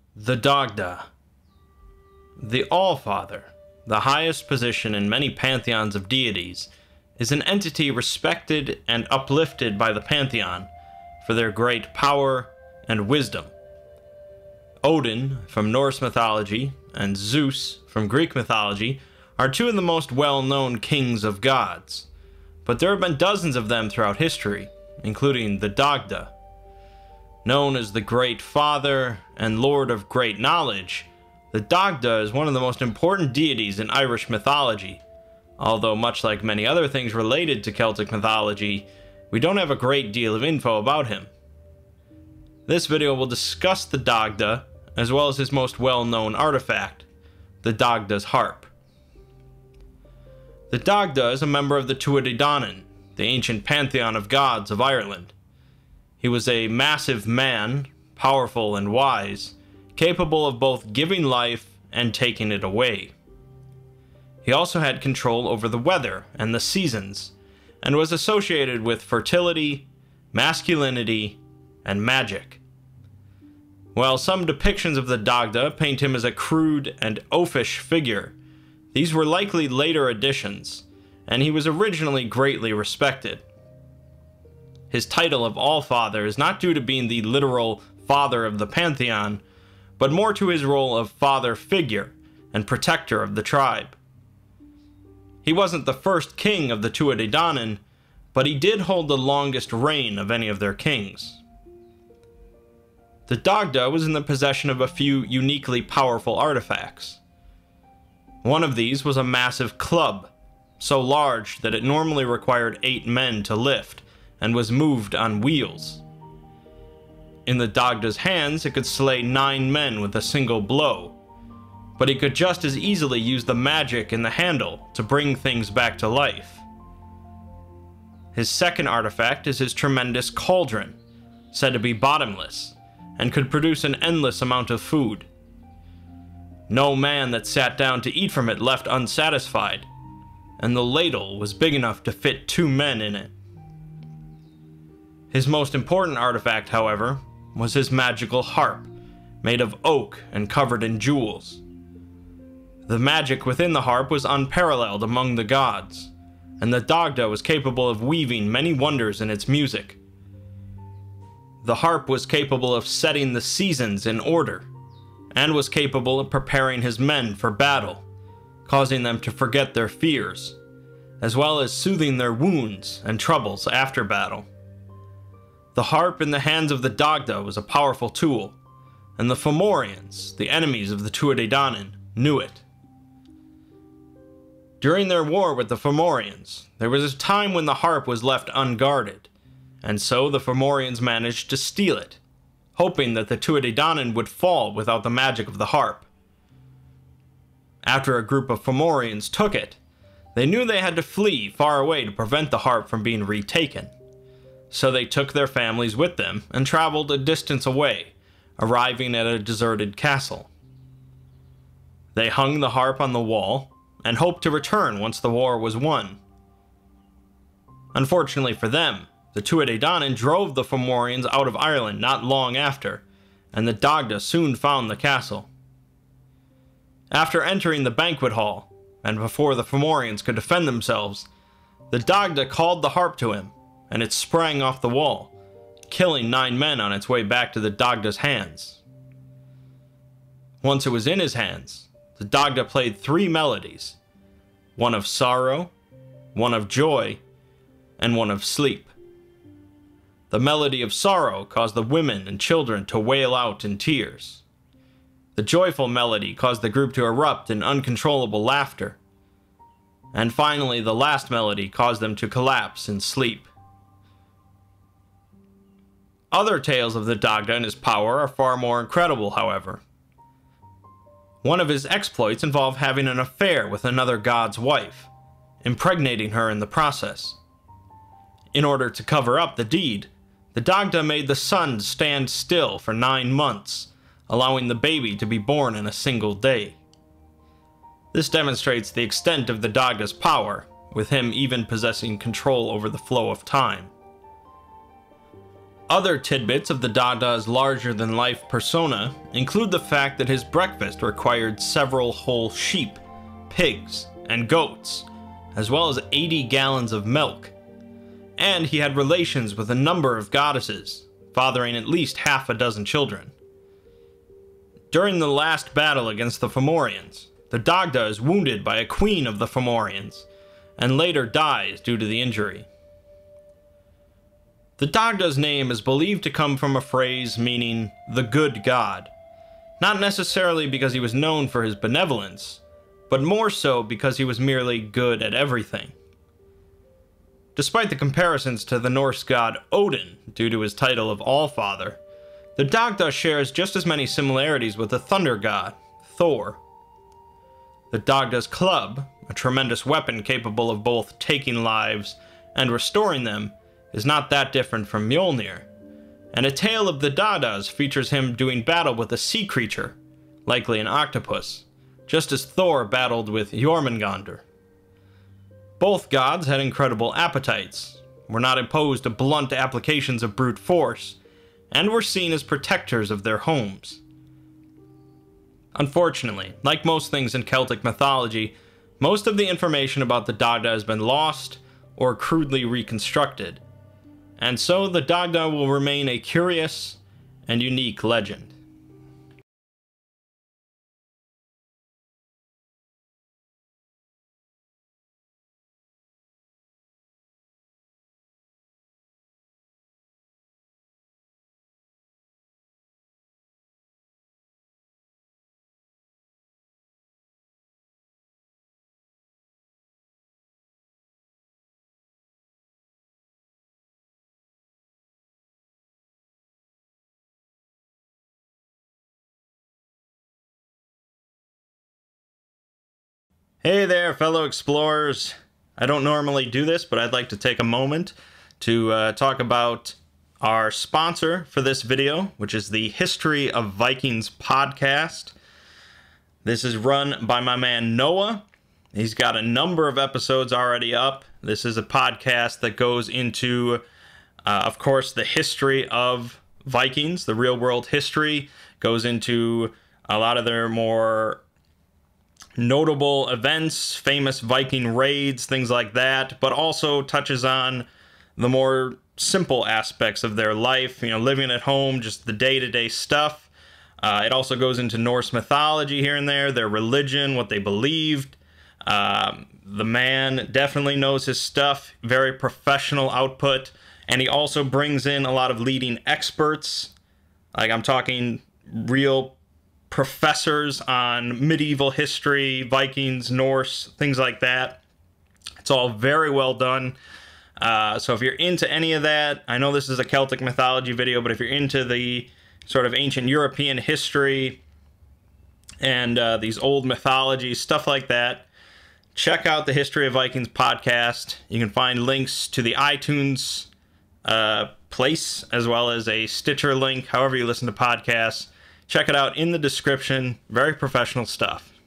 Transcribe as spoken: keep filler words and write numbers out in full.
The Dagda. The All-Father, the highest position in many pantheons of deities, is an entity respected and uplifted by the pantheon for their great power and wisdom. Odin, from Norse mythology, and Zeus, from Greek mythology, are two of the most well-known kings of gods, but there have been dozens of them throughout history, including the Dagda. Known as the Great Father and Lord of Great Knowledge, the Dagda is one of the most important deities in Irish mythology, although much like many other things related to Celtic mythology, we don't have a great deal of info about him. This video will discuss the Dagda, as well as his most well-known artifact, the Dagda's harp. The Dagda is a member of the Tuatha Dé Danann, the ancient pantheon of gods of Ireland. He was a massive man, powerful and wise, capable of both giving life and taking it away. He also had control over the weather and the seasons, and was associated with fertility, masculinity, and magic. While some depictions of the Dagda paint him as a crude and oafish figure, these were likely later additions, and he was originally greatly respected. His title of All-Father is not due to being the literal father of the pantheon, but more to his role of father figure and protector of the tribe. He wasn't the first king of the Tuatha Dé Danann, but he did hold the longest reign of any of their kings. The Dagda was in the possession of a few uniquely powerful artifacts. One of these was a massive club, so large that it normally required eight men to lift, and was moved on wheels. In the Dagda's hands, it could slay nine men with a single blow, but he could just as easily use the magic in the handle to bring things back to life. His second artifact is his tremendous cauldron, said to be bottomless, and could produce an endless amount of food. No man that sat down to eat from it left unsatisfied, and the ladle was big enough to fit two men in it. His most important artifact, however, was his magical harp, made of oak and covered in jewels. The magic within the harp was unparalleled among the gods, and the Dagda was capable of weaving many wonders in its music. The harp was capable of setting the seasons in order, and was capable of preparing his men for battle, causing them to forget their fears, as well as soothing their wounds and troubles after battle. The harp in the hands of the Dagda was a powerful tool, and the Fomorians, the enemies of the Tuatha Dé Danann, knew it. During their war with the Fomorians, there was a time when the harp was left unguarded, and so the Fomorians managed to steal it, hoping that the Tuatha Dé Danann would fall without the magic of the harp. After a group of Fomorians took it, they knew they had to flee far away to prevent the harp from being retaken. So they took their families with them and traveled a distance away, arriving at a deserted castle. They hung the harp on the wall and hoped to return once the war was won. Unfortunately for them, the Tuatha Dé Danann drove the Fomorians out of Ireland not long after, and the Dagda soon found the castle. After entering the banquet hall, and before the Fomorians could defend themselves, the Dagda called the harp to him, and it sprang off the wall, killing nine men on its way back to the Dagda's hands. Once it was in his hands, the Dagda played three melodies, one of sorrow, one of joy, and one of sleep. The melody of sorrow caused the women and children to wail out in tears. The joyful melody caused the group to erupt in uncontrollable laughter. And finally, the last melody caused them to collapse in sleep. Other tales of the Dagda and his power are far more incredible, however. One of his exploits involved having an affair with another god's wife, impregnating her in the process. In order to cover up the deed, the Dagda made the sun stand still for nine months, allowing the baby to be born in a single day. This demonstrates the extent of the Dagda's power, with him even possessing control over the flow of time. Other tidbits of the Dada's larger-than-life persona include the fact that his breakfast required several whole sheep, pigs, and goats, as well as eighty gallons of milk. And he had relations with a number of goddesses, fathering at least half a dozen children. During the last battle against the Fomorians, the Dagda is wounded by a queen of the Fomorians, and later dies due to the injury. The Dagda's name is believed to come from a phrase meaning the good god, not necessarily because he was known for his benevolence, but more so because he was merely good at everything. Despite the comparisons to the Norse god Odin due to his title of Allfather, the Dagda shares just as many similarities with the thunder god, Thor. The Dagda's club, a tremendous weapon capable of both taking lives and restoring them, is not that different from Mjolnir, and a tale of the Dadas features him doing battle with a sea creature, likely an octopus, just as Thor battled with Jormungandr. Both gods had incredible appetites, were not opposed to blunt applications of brute force, and were seen as protectors of their homes. Unfortunately, like most things in Celtic mythology, most of the information about the Dagda has been lost or crudely reconstructed, and so the Dagda will remain a curious and unique legend. Hey there, fellow explorers. I don't normally do this, but I'd like to take a moment to uh, talk about our sponsor for this video, which is the History of Vikings podcast. This is run by my man Noah. He's got a number of episodes already up. This is a podcast that goes into, uh, of course, the history of Vikings, the real-world history, goes into a lot of their more notable events, famous Viking raids, things like that, but also touches on the more simple aspects of their life, you know, living at home, just the day-to-day stuff. Uh, it also goes into Norse mythology here and there, their religion, what they believed. Um, the man definitely knows his stuff, very professional output, and he also brings in a lot of leading experts. Like, I'm talking real professors on medieval history, Vikings, Norse, things like that. It's all very well done. Uh, so if you're into any of that, I know this is a Celtic mythology video, but if you're into the sort of ancient European history and uh, these old mythologies, stuff like that, check out the History of Vikings podcast. You can find links to the iTunes uh, place, as well as a Stitcher link, however you listen to podcasts. Check it out in the description. Very professional stuff.